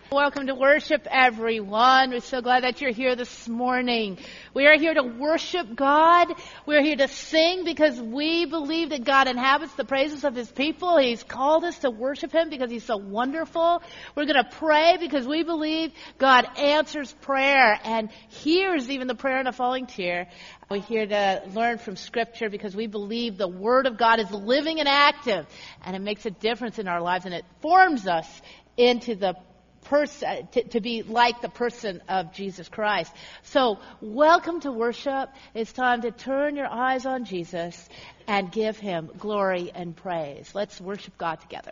Welcome to worship, everyone. We're so glad that you're here this morning. We are here to worship God. We're here to sing because we believe that God inhabits the praises of His people. He's called us to worship Him because He's so wonderful. We're going to pray because we believe God answers prayer and hears even the prayer in a falling tear. We're here to learn from Scripture because we believe the Word of God is living and active, and it makes a difference in our lives, and it forms us into the person to be like the person of Jesus Christ. So, welcome to worship. It's time to turn your eyes on Jesus and give Him glory and praise. Let's worship God together.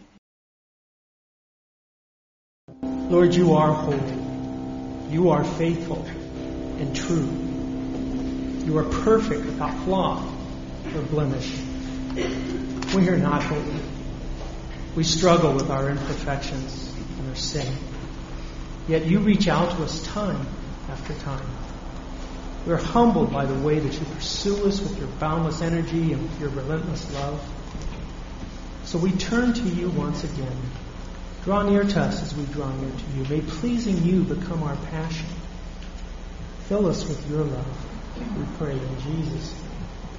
Lord, you are holy. You are faithful and true. You are perfect without flaw or blemish. We are not holy. We struggle with our imperfections and our sin. Yet you reach out to us time after time. We're humbled by the way that you pursue us with your boundless energy and with your relentless love. So we turn to you once again. Draw near to us as we draw near to you. May pleasing you become our passion. Fill us with your love. We pray in Jesus' name.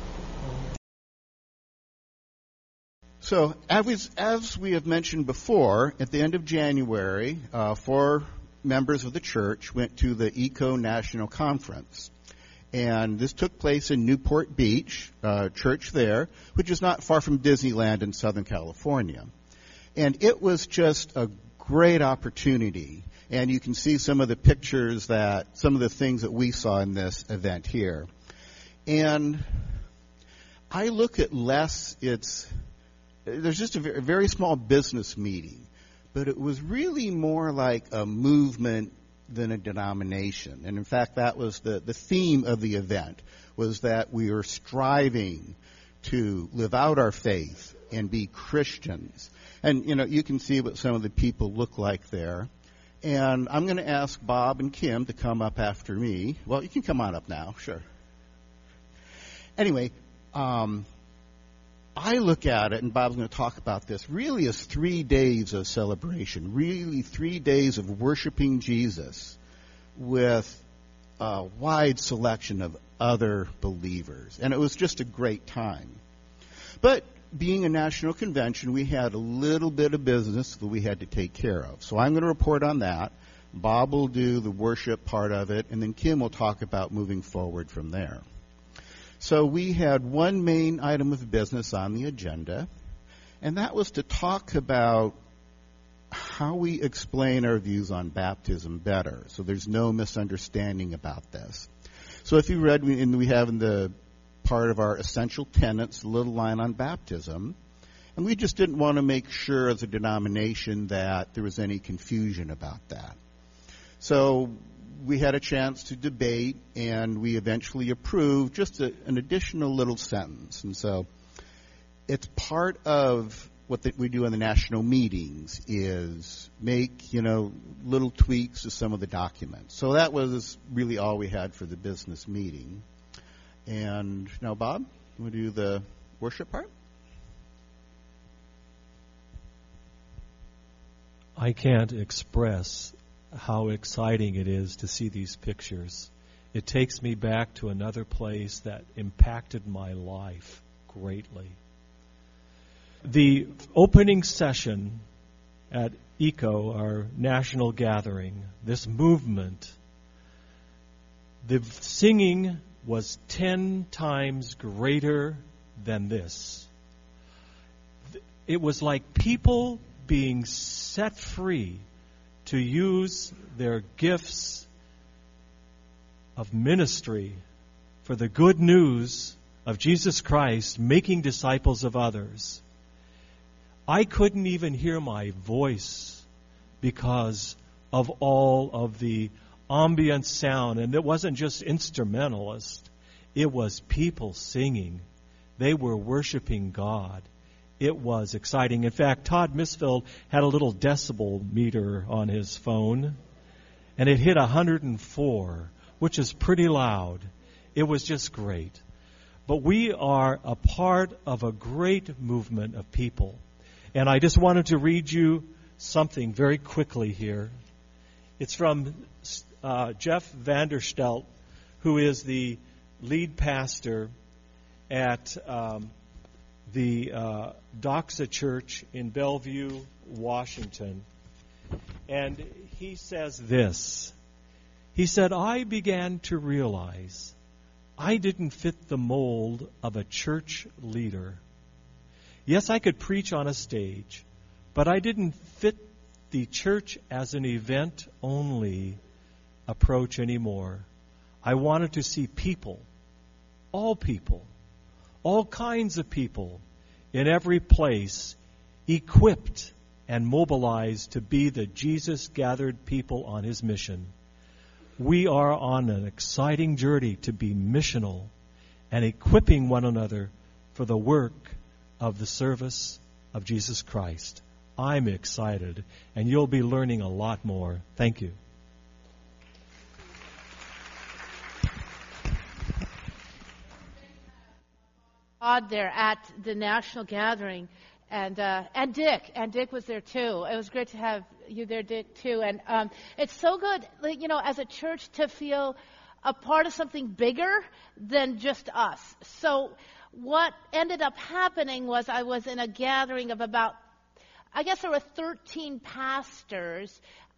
So, as we have mentioned before, at the end of January, 4 members of the church went to the ECO National Conference. And this took place in Newport Beach, church there, which is not far from Disneyland in Southern California. And it was just a great opportunity. And you can see some of the pictures some of the things that we saw in this event here. And I look at there's just a very small business meeting, but it was really more like a movement than a denomination. And in fact, that was the theme of the event, was that we are striving to live out our faith and be Christians. And, you can see what some of the people look like there. And I'm going to ask Bob and Kim to come up after me. Well, you can come on up now, sure. Anyway, I look at it, and Bob's going to talk about this, really as 3 days of celebration, really 3 days of worshiping Jesus with a wide selection of other believers. And it was just a great time. But being a national convention, we had a little bit of business that we had to take care of. So I'm going to report on that. Bob will do the worship part of it, and then Kim will talk about moving forward from there. So we had one main item of business on the agenda, and that was to talk about how we explain our views on baptism better, so there's no misunderstanding about this. So if you read, we have in the part of our essential tenets, a little line on baptism, and we just didn't want to make sure as a denomination that there was any confusion about that. So we had a chance to debate, and we eventually approved just an additional little sentence. And so it's part of what we do in the national meetings is make, little tweaks to some of the documents. So that was really all we had for the business meeting. And now, Bob, you want to do the worship part? I can't express how exciting it is to see these pictures. It takes me back to another place that impacted my life greatly. The opening session at ECO, our national gathering, this movement, the singing was 10 times greater than this. It was like people being set free to use their gifts of ministry for the good news of Jesus Christ, making disciples of others. I couldn't even hear my voice because of all of the ambient sound. And it wasn't just instrumentalists. It was people singing. They were worshiping God. It was exciting. In fact, Todd Misfield had a little decibel meter on his phone, and it hit 104, which is pretty loud. It was just great. But we are a part of a great movement of people. And I just wanted to read you something very quickly here. It's from Jeff Vanderstelt, who is the lead pastor at the Doxa Church in Bellevue, Washington. And he says this. He said, I began to realize I didn't fit the mold of a church leader. Yes, I could preach on a stage, but I didn't fit the church as an event-only approach anymore. I wanted to see people, all kinds of people, in every place, equipped and mobilized to be the Jesus-gathered people on His mission. We are on an exciting journey to be missional and equipping one another for the work of the service of Jesus Christ. I'm excited, and you'll be learning a lot more. Thank you. There at the national gathering, and Dick was there too. It was great to have you there, Dick, too. And it's so good, as a church to feel a part of something bigger than just us. So what ended up happening was I was in a gathering of about, I guess there were 13 pastors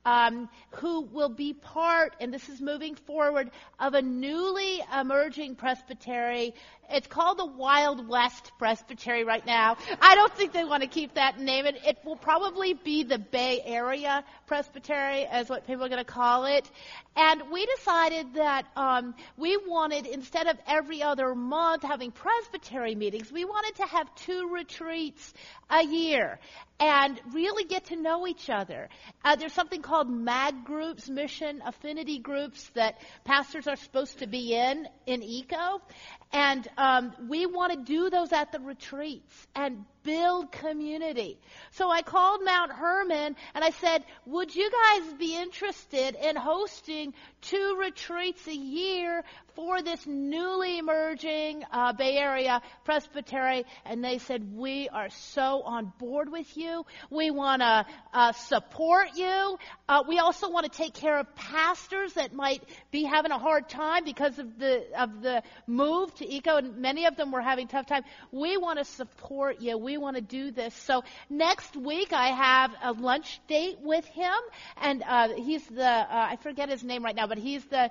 who will be part, and this is moving forward, of a newly emerging presbytery. It's called the Wild West Presbytery right now. I don't think they want to keep that name. It will probably be the Bay Area Presbytery, is what people are going to call it. And we decided that we wanted, instead of every other month having presbytery meetings, we wanted to have 2 retreats a year and really get to know each other. There's something called MAG groups, mission affinity groups, that pastors are supposed to be in ECO. And we want to do those at the retreats and build community. So I called Mount Hermon and I said, would you guys be interested in hosting 2 retreats a year for this newly emerging Bay Area Presbytery? And they said, we are so on board with you. We want to support you. We also want to take care of pastors that might be having a hard time because of the move to ECO, and many of them were having a tough time. We want to support you. We want to do this. So next week I have a lunch date with him, and he's the I forget his name right now, but he's the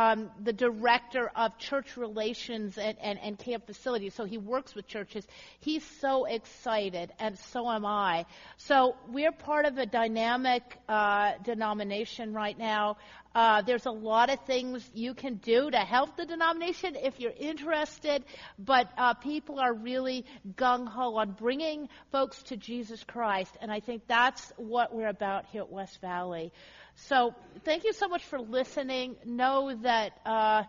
director of church relations and camp facilities. So he works with churches. He's so excited, and so am I. So we're part of a dynamic denomination right now. There's a lot of things you can do to help the denomination if you're interested, but people are really gung-ho on bringing folks to Jesus Christ, and I think that's what we're about here at West Valley. So thank you so much for listening. Know that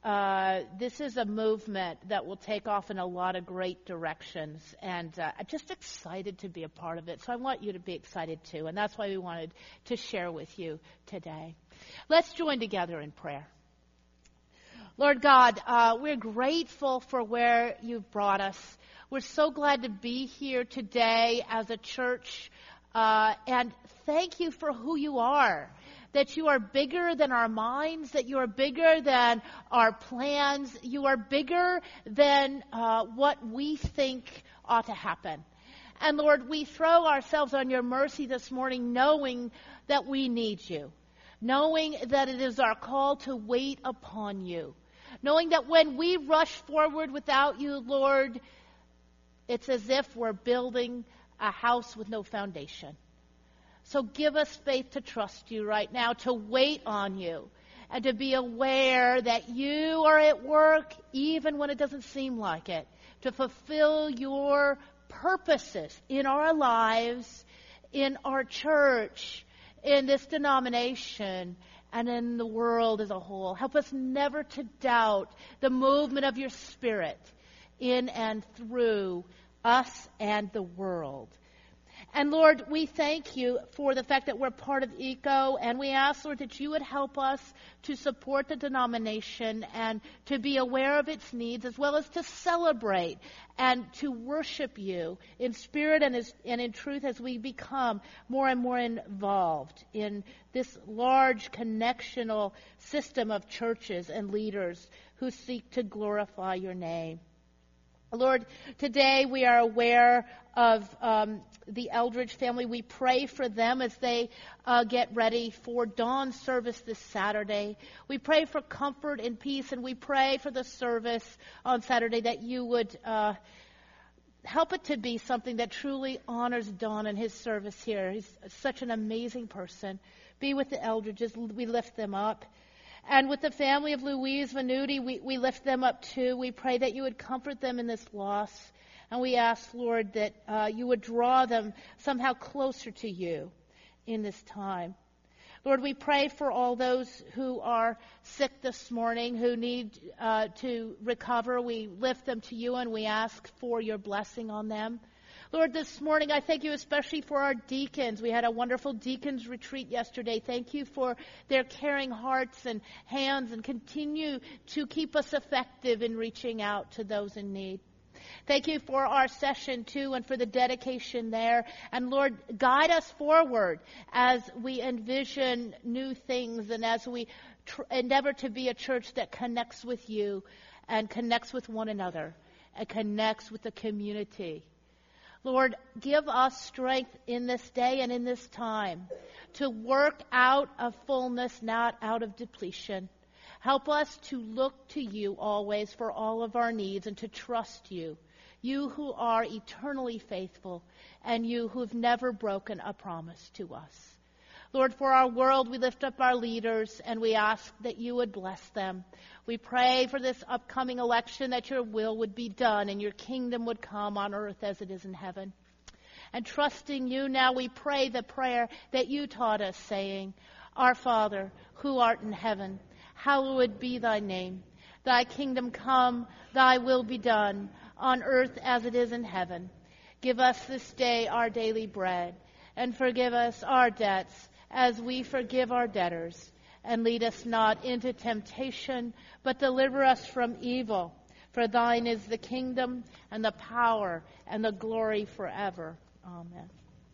this is a movement that will take off in a lot of great directions, and I'm just excited to be a part of it. So I want you to be excited too, and that's why we wanted to share with you today. Let's join together in prayer. Lord God, we're grateful for where you've brought us. We're so glad to be here today as a church, and thank you for who you are. That you are bigger than our minds, that you are bigger than our plans, you are bigger than what we think ought to happen. And Lord, we throw ourselves on your mercy this morning, knowing that we need you, knowing that it is our call to wait upon you, knowing that when we rush forward without you, Lord, it's as if we're building a house with no foundation. So give us faith to trust you right now, to wait on you, and to be aware that you are at work even when it doesn't seem like it, to fulfill your purposes in our lives, in our church, in this denomination, and in the world as a whole. Help us never to doubt the movement of your Spirit in and through us and the world. And Lord, we thank you for the fact that we're part of ECO, and we ask, Lord, that you would help us to support the denomination and to be aware of its needs, as well as to celebrate and to worship you in spirit and in truth as we become more and more involved in this large connectional system of churches and leaders who seek to glorify your name. Lord, today we are aware of the Eldridge family. We pray for them as they get ready for dawn service this Saturday. We pray for comfort and peace, and we pray for the service on Saturday that you would help it to be something that truly honors Don and his service here. He's such an amazing person. Be with the Eldridges. We lift them up. And with the family of Louise Venuti, we lift them up too. We pray that you would comfort them in this loss. And we ask, Lord, that you would draw them somehow closer to you in this time. Lord, we pray for all those who are sick this morning, who need to recover. We lift them to you and we ask for your blessing on them. Lord, this morning I thank you especially for our deacons. We had a wonderful deacons retreat yesterday. Thank you for their caring hearts and hands, and continue to keep us effective in reaching out to those in need. Thank you for our session too, and for the dedication there. And Lord, guide us forward as we envision new things and as we endeavor to be a church that connects with you and connects with one another and connects with the community. Lord, give us strength in this day and in this time to work out of fullness, not out of depletion. Help us to look to you always for all of our needs and to trust you, you who are eternally faithful and you who have never broken a promise to us. Lord, for our world, we lift up our leaders and we ask that you would bless them. We pray for this upcoming election that your will would be done and your kingdom would come on earth as it is in heaven. And trusting you now, we pray the prayer that you taught us, saying, Our Father, who art in heaven, hallowed be thy name. Thy kingdom come, thy will be done, on earth as it is in heaven. Give us this day our daily bread, and forgive us our debts as we forgive our debtors. And lead us not into temptation, but deliver us from evil. For thine is the kingdom, and the power, and the glory forever. Amen.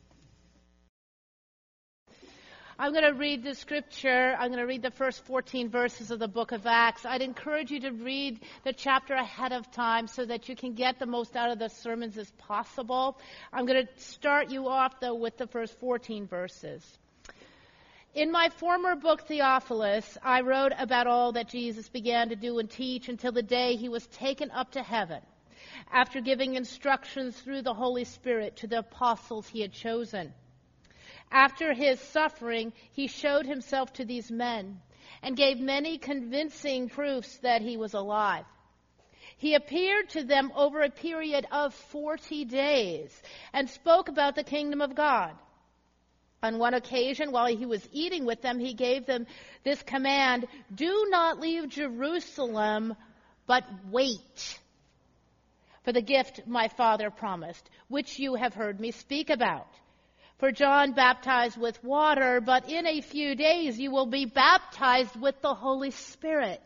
I'm going to read the scripture. I'm going to read the first 14 verses of the book of Acts. I'd encourage you to read the chapter ahead of time so that you can get the most out of the sermons as possible. I'm going to start you off, though, with the first 14 verses. In my former book, Theophilus, I wrote about all that Jesus began to do and teach until the day he was taken up to heaven, after giving instructions through the Holy Spirit to the apostles he had chosen. After his suffering, he showed himself to these men and gave many convincing proofs that he was alive. He appeared to them over a period of 40 days and spoke about the kingdom of God. On one occasion, while he was eating with them, he gave them this command, "Do not leave Jerusalem, but wait for the gift my Father promised, which you have heard me speak about. For John baptized with water, but in a few days you will be baptized with the Holy Spirit."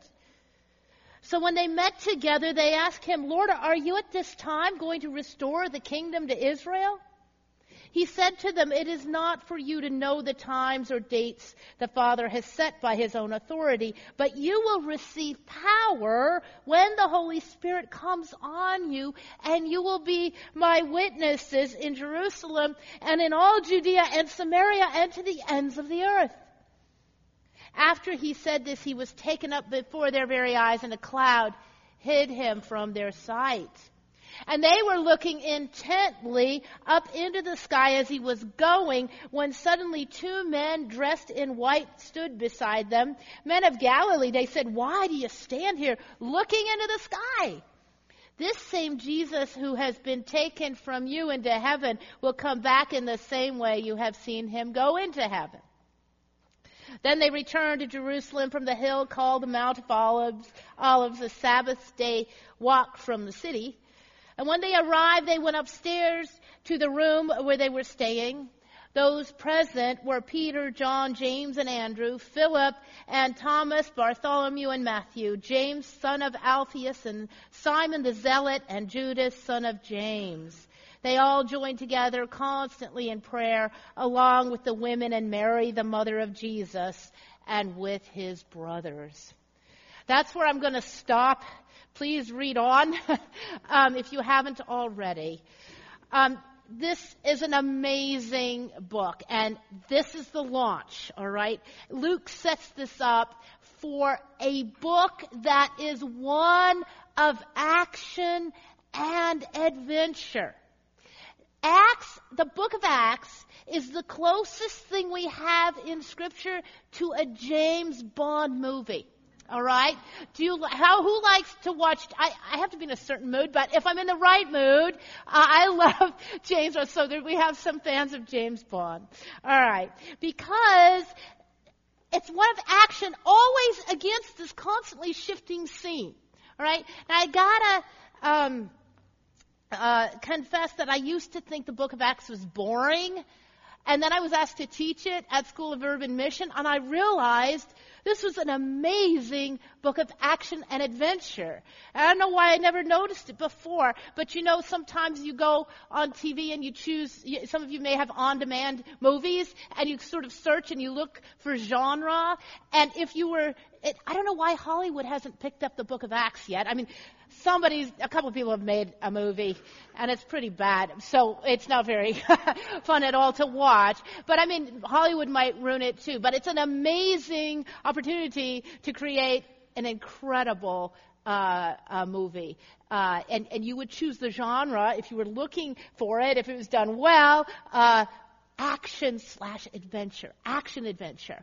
So when they met together, they asked him, "Lord, are you at this time going to restore the kingdom to Israel?" He said to them, "It is not for you to know the times or dates the Father has set by his own authority, but you will receive power when the Holy Spirit comes on you, and you will be my witnesses in Jerusalem and in all Judea and Samaria and to the ends of the earth." After he said this, he was taken up before their very eyes, and a cloud hid him from their sight. And they were looking intently up into the sky as he was going, when suddenly two men dressed in white stood beside them. "Men of Galilee," they said, "why do you stand here looking into the sky? This same Jesus who has been taken from you into heaven will come back in the same way you have seen him go into heaven." Then they returned to Jerusalem from the hill called the Mount of Olives, a Sabbath day walk from the city. And when they arrived, they went upstairs to the room where they were staying. Those present were Peter, John, James, and Andrew, Philip and Thomas, Bartholomew and Matthew, James, son of Alphaeus, and Simon the Zealot, and Judas, son of James. They all joined together constantly in prayer, along with the women and Mary, the mother of Jesus, and with his brothers. That's where I'm going to stop. Please read on if you haven't already. This is an amazing book, and this is the launch, all right? Luke sets this up for a book that is one of action and adventure. Acts, the book of Acts, is the closest thing we have in Scripture to a James Bond movie. All right? Who likes to watch? I have to be in a certain mood, but if I'm in the right mood, I love James Bond. So we have some fans of James Bond. All right. Because it's one of action, always against this constantly shifting scene. All right? Now, I gotta confess that I used to think the book of Acts was boring. And then I was asked to teach it at School of Urban Mission, and I realized this was an amazing book of action and adventure. I don't know why I never noticed it before, but sometimes you go on TV and you choose, some of you may have on-demand movies, and you sort of search and you look for genre, and if you were, I don't know why Hollywood hasn't picked up the book of Acts yet. I mean, a couple of people have made a movie, and it's pretty bad, so it's not very fun at all to watch. But I mean, Hollywood might ruin it too. But it's an amazing opportunity to create an incredible movie. And you would choose the genre if you were looking for it, if it was done well, action/adventure, action-adventure.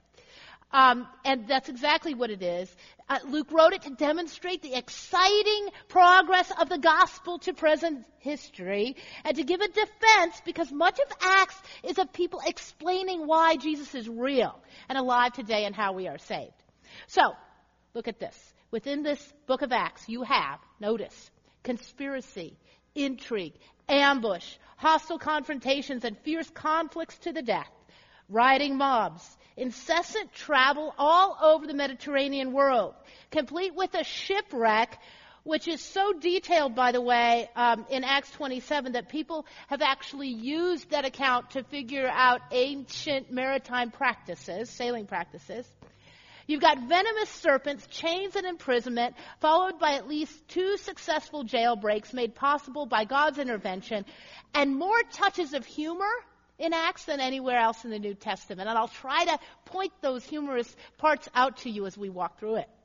And that's exactly what it is. Luke wrote it to demonstrate the exciting progress of the gospel to present history and to give a defense, because much of Acts is of people explaining why Jesus is real and alive today and how we are saved. So, look at this. Within this book of Acts, you have, notice, conspiracy, intrigue, ambush, hostile confrontations, and fierce conflicts to the death, rioting mobs, incessant travel all over the Mediterranean world, complete with a shipwreck, which is so detailed, by the way, in Acts 27, that people have actually used that account to figure out ancient maritime practices, sailing practices. You've got venomous serpents, chains, and imprisonment, followed by at least 2 successful jailbreaks made possible by God's intervention, and more touches of humor in Acts than anywhere else in the New Testament. And I'll try to point those humorous parts out to you as we walk through it.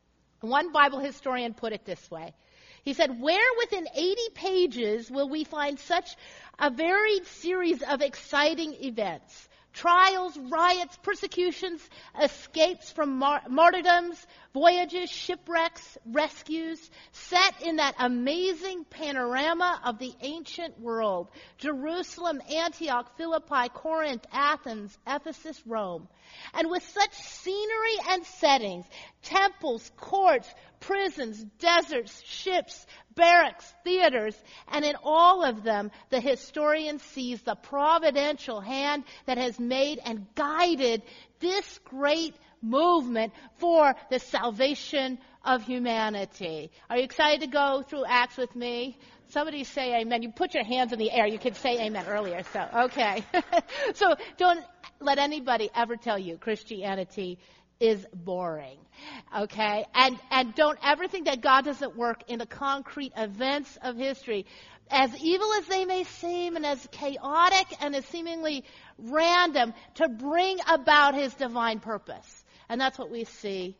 One Bible historian put it this way. He said, "Where within 80 pages will we find such a varied series of exciting events? Trials, riots, persecutions, escapes from martyrdoms, voyages, shipwrecks, rescues, set in that amazing panorama of the ancient world. Jerusalem, Antioch, Philippi, Corinth, Athens, Ephesus, Rome. And with such scenery and settings, temples, courts, prisons, deserts, ships, barracks, theaters, and in all of them, the historian sees the providential hand that has made and guided this great movement for the salvation of humanity." Are you excited to go through Acts with me? Somebody say amen. You put your hands in the air. You could say amen earlier, so okay. So don't let anybody ever tell you Christianity is boring, okay? And don't ever think that God doesn't work in the concrete events of history. As evil as they may seem, and as chaotic and as seemingly random, to bring about his divine purpose. And that's what we see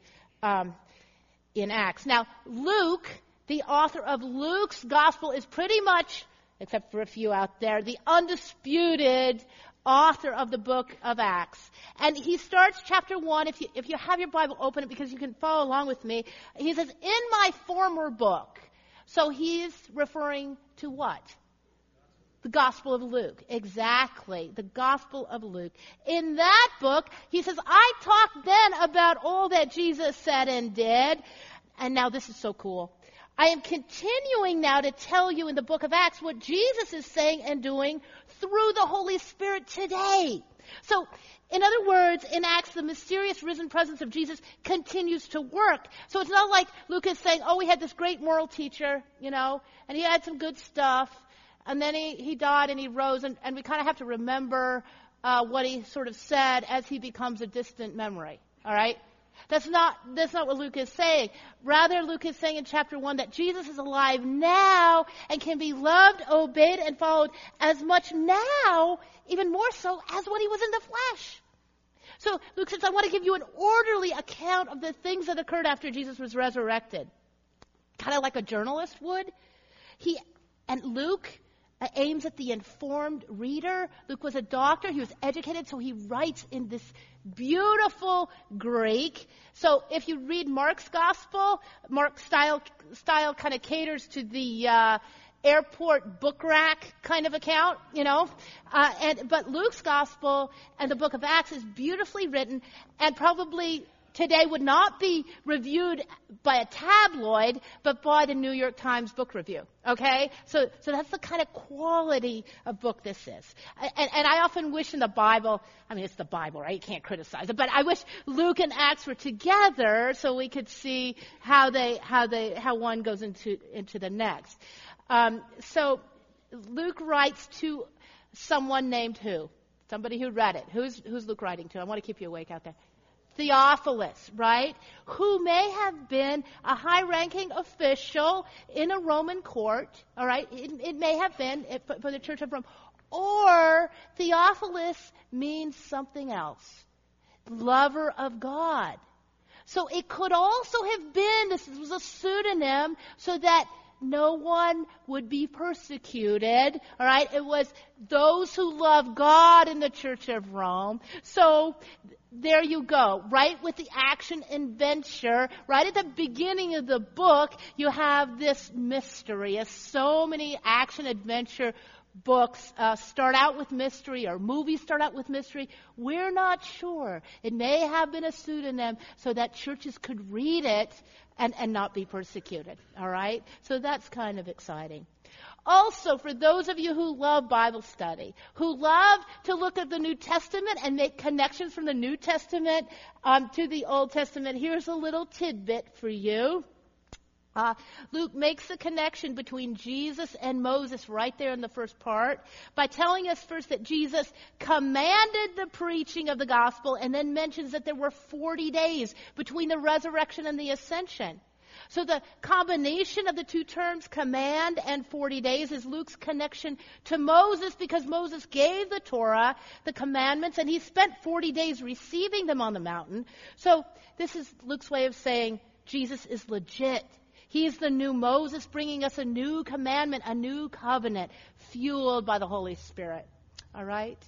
in Acts. Now, Luke, the author of Luke's gospel, is pretty much, except for a few out there, the undisputed author of the book of Acts. And he starts chapter 1, if you have your Bible, open it because you can follow along with me. He says, "In my former book." So he's referring to what? The Gospel of Luke. Exactly. The Gospel of Luke. In that book, he says, "I talked then about all that Jesus said and did." And now this is so cool. I am continuing now to tell you in the book of Acts what Jesus is saying and doing through the Holy Spirit today. So, in other words, in Acts, the mysterious risen presence of Jesus continues to work. So it's not like Luke is saying, oh, we had this great moral teacher, and he had some good stuff, and then he died and he rose, and we kind of have to remember what he sort of said as he becomes a distant memory. All right? That's not what Luke is saying. Rather, Luke is saying in chapter 1 that Jesus is alive now and can be loved, obeyed, and followed as much now, even more so, as when he was in the flesh. So Luke says, I want to give you an orderly account of the things that occurred after Jesus was resurrected. Kind of like a journalist would. Luke aims at the informed reader. Luke was a doctor. He was educated, so he writes in this beautiful Greek. So if you read Mark's gospel, Mark's style kind of caters to the airport book rack kind of account, but Luke's gospel and the book of Acts is beautifully written and probably today would not be reviewed by a tabloid, but by the New York Times Book Review. Okay? So that's the kind of quality of book this is. And I often wish in the Bible, it's the Bible, right? You can't criticize it, but I wish Luke and Acts were together so we could see how one goes into the next. So Luke writes to someone named who? Somebody who read it. Who's Luke writing to? I want to keep you awake out there. Theophilus, right? Who may have been a high-ranking official in a Roman court, all right? It may have been for the Church of Rome. Or Theophilus means something else. Lover of God. So it could also have been, this was a pseudonym, so that no one would be persecuted, all right? It was those who love God in the Church of Rome. So there you go, right with the action adventure. Right at the beginning of the book, you have this mystery. As so many action adventure books start out with mystery, or movies start out with mystery, we're not sure. It may have been a pseudonym so that churches could read it and not be persecuted, all right? So that's kind of exciting. Also, for those of you who love Bible study, who love to look at the New Testament and make connections from the New Testament to the Old Testament, here's a little tidbit for you. Luke makes the connection between Jesus and Moses right there in the first part by telling us first that Jesus commanded the preaching of the gospel and then mentions that there were 40 days between the resurrection and the ascension. So the combination of the two terms, command and 40 days, is Luke's connection to Moses because Moses gave the Torah, the commandments, and he spent 40 days receiving them on the mountain. So this is Luke's way of saying Jesus is legit. He's the new Moses, bringing us a new commandment, a new covenant, fueled by the Holy Spirit. All right?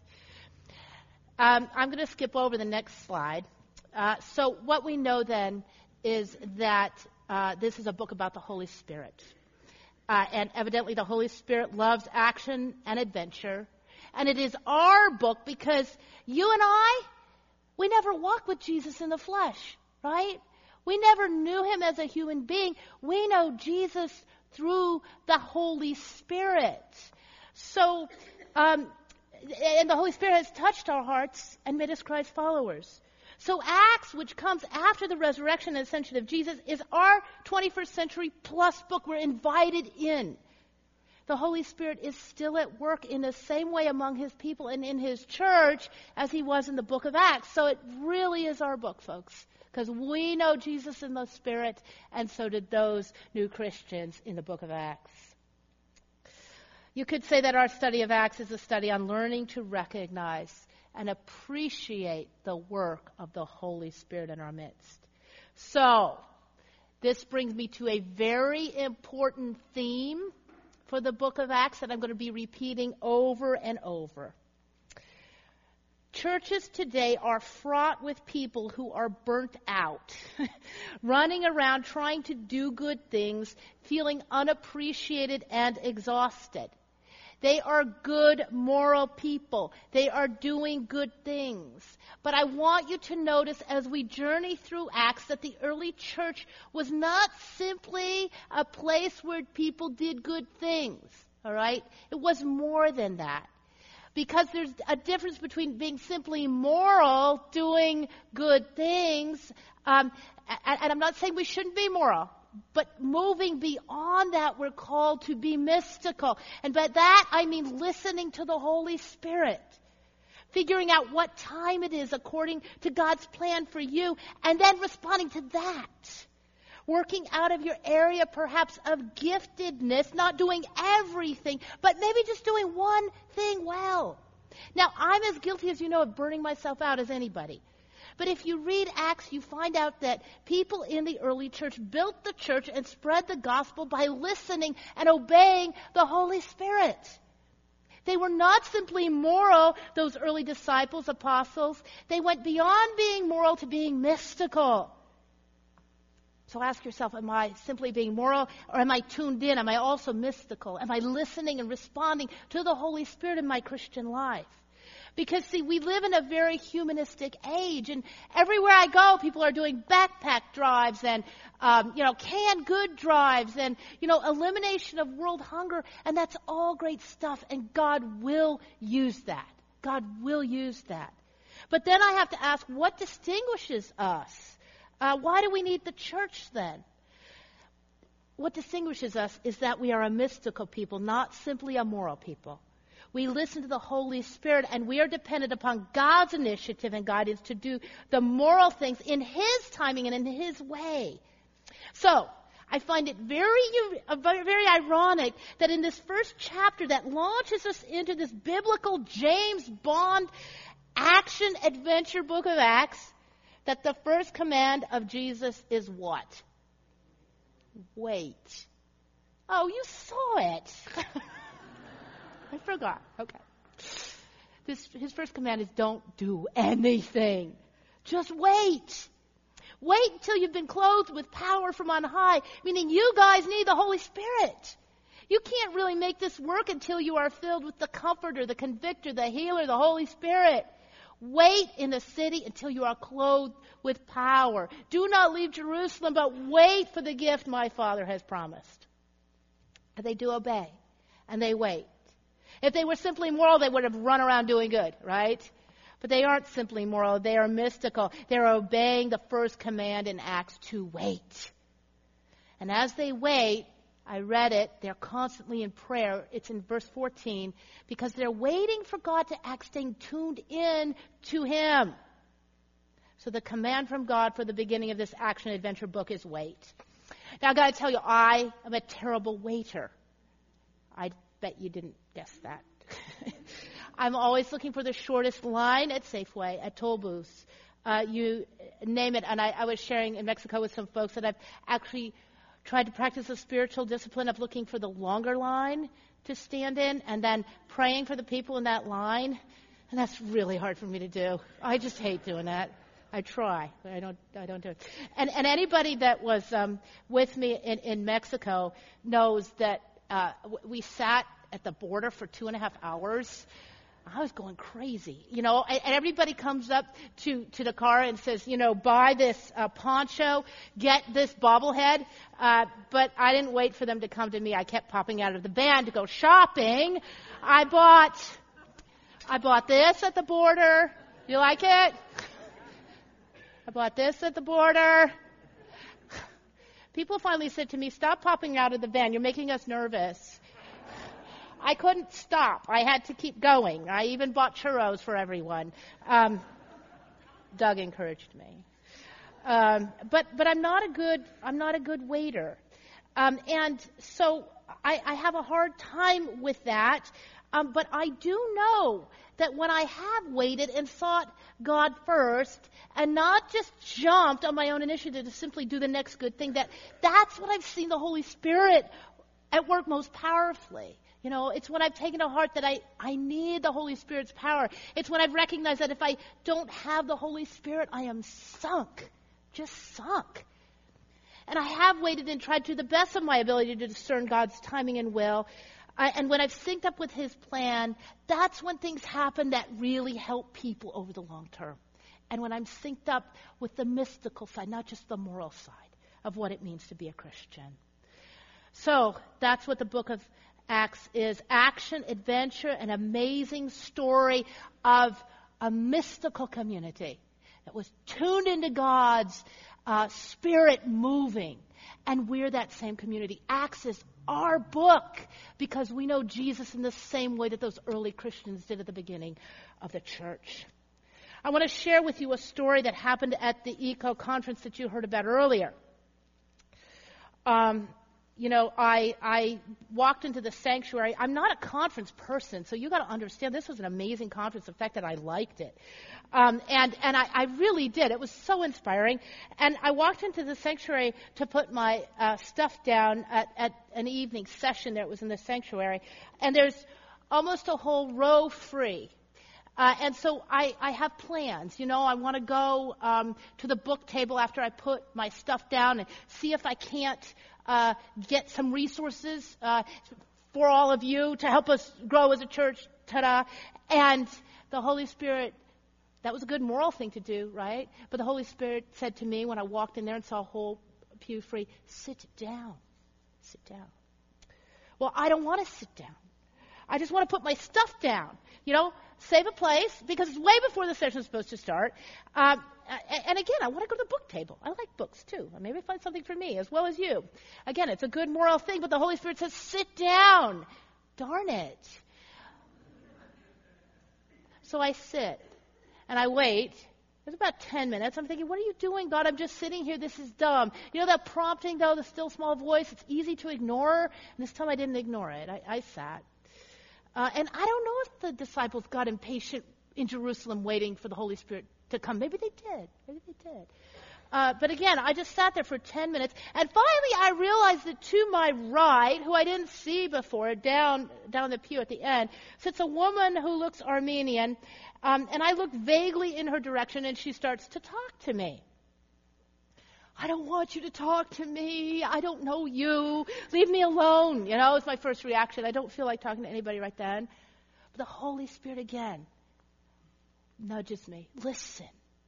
I'm going to skip over the next slide. So what we know then is that this is a book about the Holy Spirit. And evidently the Holy Spirit loves action and adventure. And it is our book because you and I, we never walked with Jesus in the flesh, right? We never knew him as a human being. We know Jesus through the Holy Spirit. So, and the Holy Spirit has touched our hearts and made us Christ followers. So Acts, which comes after the resurrection and ascension of Jesus, is our 21st century plus book. We're invited in. The Holy Spirit is still at work in the same way among his people and in his church as he was in the book of Acts. So it really is our book, folks. Because we know Jesus in the Spirit, and so did those new Christians in the book of Acts. You could say that our study of Acts is a study on learning to recognize and appreciate the work of the Holy Spirit in our midst. So, this brings me to a very important theme for the book of Acts that I'm going to be repeating over and over. Churches today are fraught with people who are burnt out, running around trying to do good things, feeling unappreciated and exhausted. They are good, moral people. They are doing good things. But I want you to notice as we journey through Acts that the early church was not simply a place where people did good things. All right? It was more than that. Because there's a difference between being simply moral, doing good things, and I'm not saying we shouldn't be moral, but moving beyond that, we're called to be mystical. And by that, I mean listening to the Holy Spirit. Figuring out what time it is according to God's plan for you, and then responding to that. Working out of your area, perhaps, of giftedness, not doing everything, but maybe just doing one thing well. Now, I'm as guilty as you know of burning myself out as anybody. But if you read Acts, you find out that people in the early church built the church and spread the gospel by listening and obeying the Holy Spirit. They were not simply moral, those early disciples, apostles. They went beyond being moral to being mystical. So ask yourself, am I simply being moral, or am I tuned in? Am I also mystical? Am I listening and responding to the Holy Spirit in my Christian life? Because, see, we live in a very humanistic age, and everywhere I go, people are doing backpack drives and, canned good drives and, elimination of world hunger, and that's all great stuff, and God will use that. God will use that. But then I have to ask, what distinguishes us? Why do we need the church then? What distinguishes us is that we are a mystical people, not simply a moral people. We listen to the Holy Spirit, and we are dependent upon God's initiative and guidance to do the moral things in His timing and in His way. So, I find it very ironic that in this first chapter that launches us into this biblical James Bond action-adventure book of Acts, that the first command of Jesus is what? Wait. Oh, you saw it. I forgot. Okay. His first command is don't do anything. Just wait. Wait until you've been clothed with power from on high, meaning you guys need the Holy Spirit. You can't really make this work until you are filled with the Comforter, the Convictor, the Healer, the Holy Spirit. Wait in the city until you are clothed with power. Do not leave Jerusalem, but wait for the gift my Father has promised. And they do obey, and they wait. If they were simply moral, they would have run around doing good, right? But they aren't simply moral. They are mystical. They're obeying the first command in Acts to wait. And as they wait, I read it, they're constantly in prayer. It's in verse 14, because they're waiting for God to act, staying tuned in to Him. So the command from God for the beginning of this action-adventure book is wait. Now, I've got to tell you, I am a terrible waiter. I bet you didn't guess that. I'm always looking for the shortest line at Safeway, at toll booths. You name it. And I was sharing in Mexico with some folks that I've actually tried to practice a spiritual discipline of looking for the longer line to stand in and then praying for the people in that line. And that's really hard for me to do. I just hate doing that. I try, but I don't do it. And anybody that was with me in Mexico knows that we sat at the border for 2.5 hours. I was going crazy, and everybody comes up to the car and says, buy this poncho, get this bobblehead. But I didn't wait for them to come to me. I kept popping out of the van to go shopping. I bought this at the border. You like it? I bought this at the border. People finally said to me, stop popping out of the van. You're making us nervous. I couldn't stop. I had to keep going. I even bought churros for everyone. Doug encouraged me. But I'm not a good waiter. And so I have a hard time with that. But I do know that when I have waited and sought God first and not just jumped on my own initiative to simply do the next good thing, that's when I've seen the Holy Spirit at work most powerfully. It's when I've taken to heart that I need the Holy Spirit's power. It's when I've recognized that if I don't have the Holy Spirit, I am sunk, just sunk. And I have waited and tried to the best of my ability to discern God's timing and will. And when I've synced up with his plan, that's when things happen that really help people over the long term. And when I'm synced up with the mystical side, not just the moral side of what it means to be a Christian. So that's what the book of Acts is. Action, adventure, an amazing story of a mystical community that was tuned into God's Spirit moving. And we're that same community. Acts is our book because we know Jesus in the same way that those early Christians did at the beginning of the church. I want to share with you a story that happened at the ECO conference that you heard about earlier. I walked into the sanctuary. I'm not a conference person, so you got to understand this was an amazing conference. The fact that I liked it, and I really did. It was so inspiring. And I walked into the sanctuary to put my stuff down at an evening session. There it was in the sanctuary, and there's almost a whole row free. And so I have plans. I want to go to the book table after I put my stuff down and see if I can't get some resources for all of you to help us grow as a church. Ta-da. And the Holy Spirit, that was a good moral thing to do, right? But the Holy Spirit said to me when I walked in there and saw a whole pew free, sit down. Sit down. Well, I don't want to sit down. I just want to put my stuff down. Save a place, because it's way before the session is supposed to start. And again, I want to go to the book table. I like books, too. Maybe find something for me, as well as you. Again, it's a good moral thing, but the Holy Spirit says, sit down. Darn it. So I sit, and I wait. It's about 10 minutes. I'm thinking, what are you doing, God? I'm just sitting here. This is dumb. That prompting, though, the still small voice, it's easy to ignore. And this time I didn't ignore it. I sat. And I don't know if the disciples got impatient in Jerusalem waiting for the Holy Spirit to come. Maybe they did. But again, I just sat there for 10 minutes. And finally, I realized that to my right, who I didn't see before, down the pew at the end, sits a woman who looks Armenian. And I look vaguely in her direction, and she starts to talk to me. I don't want you to talk to me. I don't know you. Leave me alone. It's my first reaction. I don't feel like talking to anybody right then. But the Holy Spirit again nudges me. Listen.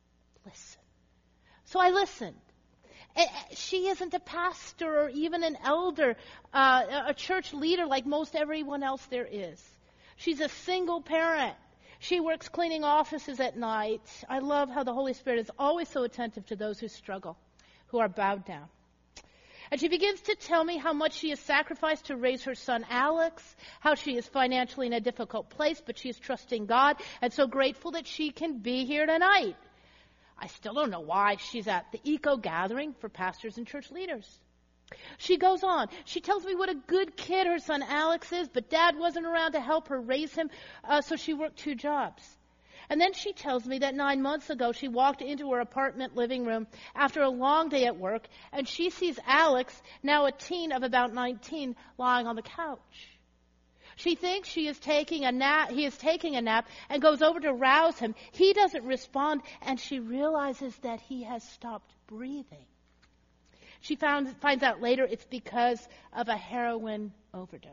So I listened. She isn't a pastor or even an elder, a church leader like most everyone else there is. She's a single parent. She works cleaning offices at night. I love how the Holy Spirit is always so attentive to those who struggle, who are bowed down. And she begins to tell me how much she has sacrificed to raise her son Alex, how she is financially in a difficult place, but she is trusting God and so grateful that she can be here tonight. I still don't know why she's at the ECO gathering for pastors and church leaders. She goes on. She tells me what a good kid her son Alex is, but Dad wasn't around to help her raise him, so she worked 2 jobs. And then she tells me that 9 months ago she walked into her apartment living room after a long day at work, and she sees Alex, now a teen of about 19, lying on the couch. She thinks he is taking a nap, and goes over to rouse him. He doesn't respond, and she realizes that he has stopped breathing. She finds out later it's because of a heroin overdose.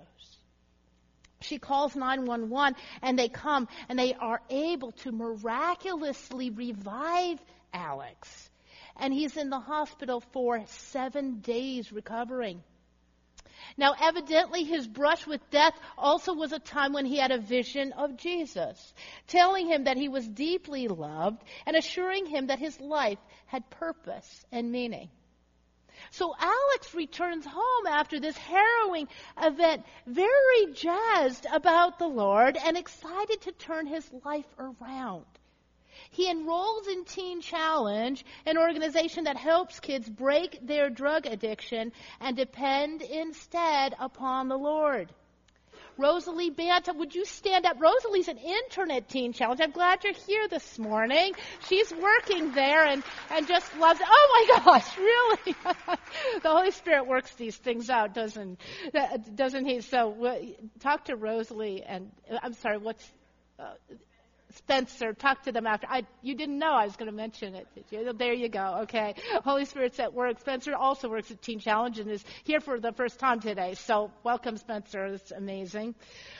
She calls 911, and they come, and they are able to miraculously revive Alex. And he's in the hospital for 7 days recovering. Now, evidently, his brush with death also was a time when he had a vision of Jesus, telling him that he was deeply loved and assuring him that his life had purpose and meaning. So Alex returns home after this harrowing event, very jazzed about the Lord and excited to turn his life around. He enrolls in Teen Challenge, an organization that helps kids break their drug addiction and depend instead upon the Lord. Rosalie Banta, would you stand up? Rosalie's an intern at Teen Challenge. I'm glad you're here this morning. She's working there and just loves it. Oh my gosh, really? The Holy Spirit works these things out, doesn't he? So talk to Rosalie and, I'm sorry, what's Spencer, talk to them after. You didn't know I was going to mention it, did you? There you go. Okay. Holy Spirit's at work. Spencer also works at Teen Challenge and is here for the first time today. So welcome, Spencer. It's amazing.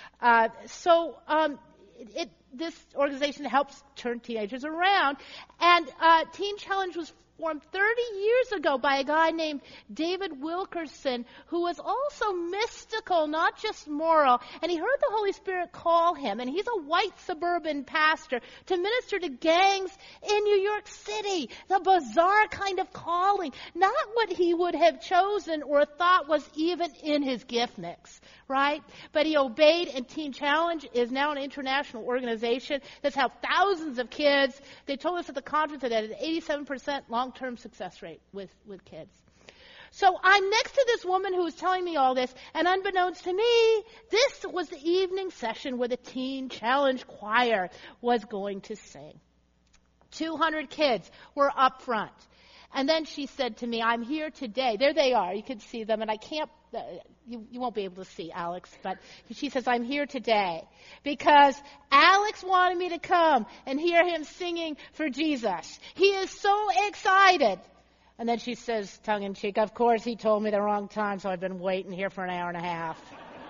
This organization helps turn teenagers around. And Teen Challenge was formed 30 years ago by a guy named David Wilkerson, who was also mystical, not just moral. And he heard the Holy Spirit call him, and he's a white suburban pastor, to minister to gangs in New York City. The bizarre kind of calling. Not what he would have chosen or thought was even in his gift mix, right? But he obeyed, and Teen Challenge is now an international organization that's helped thousands of kids. They told us at the conference that it had an 87% long-term success rate with kids. So I'm next to this woman who was telling me all this, and unbeknownst to me, this was the evening session where the Teen Challenge choir was going to sing. 200 kids were up front. And then she said to me, I'm here today. There they are. You can see them, and I can't, you won't be able to see Alex, but she says, I'm here today because Alex wanted me to come and hear him singing for Jesus. He is so excited. And then she says, tongue-in-cheek, of course he told me the wrong time, so I've been waiting here for an hour and a half.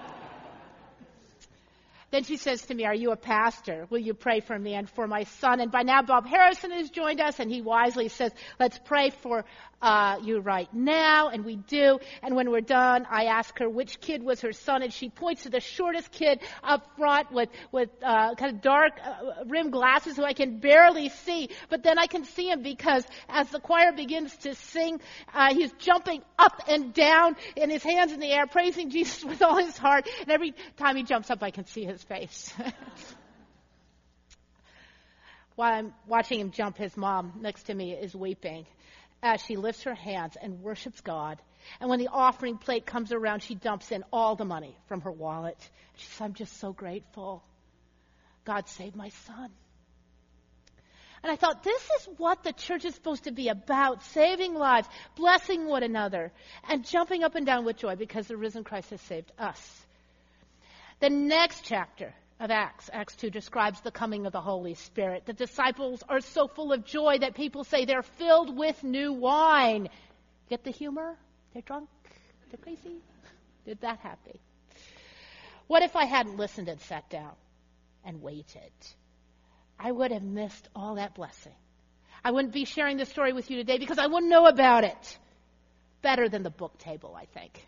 Then she says to me, are you a pastor? Will you pray for me and for my son? And by now Bob Harrison has joined us, and he wisely says, let's pray for you right now. And we do. And when we're done, I ask her which kid was her son, and she points to the shortest kid up front with kind of dark rimmed glasses who I can barely see. But then I can see him because as the choir begins to sing, he's jumping up and down in his hands in the air, praising Jesus with all his heart. And every time he jumps up, I can see his face. While I'm watching him jump, his mom next to me is weeping as she lifts her hands and worships God. And when the offering plate comes around, she dumps in all the money from her wallet. She says, I'm just so grateful. God saved my son. And I thought, this is what the church is supposed to be about, saving lives, blessing one another, and jumping up and down with joy because the risen Christ has saved us. The next chapter of Acts, Acts 2, describes the coming of the Holy Spirit. The disciples are so full of joy that people say they're filled with new wine. Get the humor? They're drunk? They're crazy? They're that happy. What if I hadn't listened and sat down and waited? I would have missed all that blessing. I wouldn't be sharing this story with you today because I wouldn't know about it. Better than the book table, I think.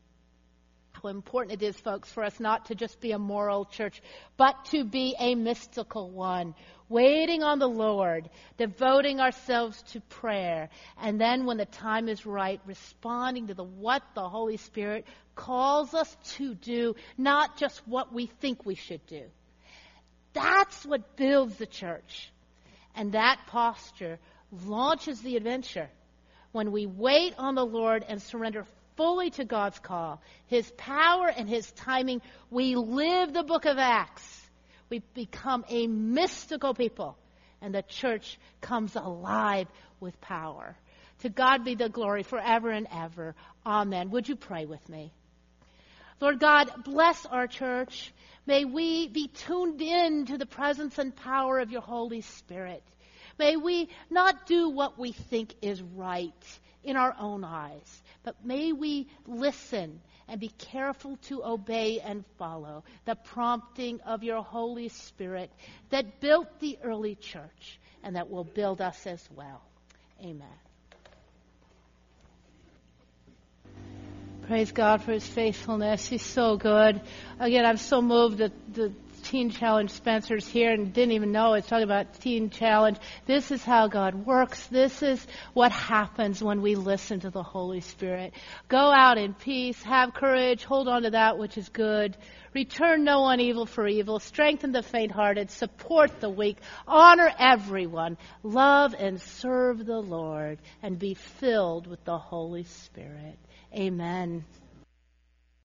How important it is, folks, for us not to just be a moral church, but to be a mystical one, waiting on the Lord, devoting ourselves to prayer, and then when the time is right, responding to what the Holy Spirit calls us to do, not just what we think we should do. That's what builds the church. And that posture launches the adventure. When we wait on the Lord and surrender fully to God's call, His power and His timing, we live the book of Acts. We become a mystical people, and the church comes alive with power. To God be the glory forever and ever. Amen. Would you pray with me? Lord God, bless our church. May we be tuned in to the presence and power of your Holy Spirit. May we not do what we think is right in our own eyes, but may we listen and be careful to obey and follow the prompting of your Holy Spirit that built the early church and that will build us as well. Amen. Praise God for His faithfulness. He's so good. Again, I'm so moved that the Teen Challenge Spencer's here and didn't even know it's talking about Teen Challenge. This is how God works. This is what happens when we listen to the Holy Spirit. Go out in peace. Have courage. Hold on to that which is good. Return no one evil for evil. Strengthen the faint-hearted. Support the weak. Honor everyone. Love and serve the Lord. And be filled with the Holy Spirit. Amen.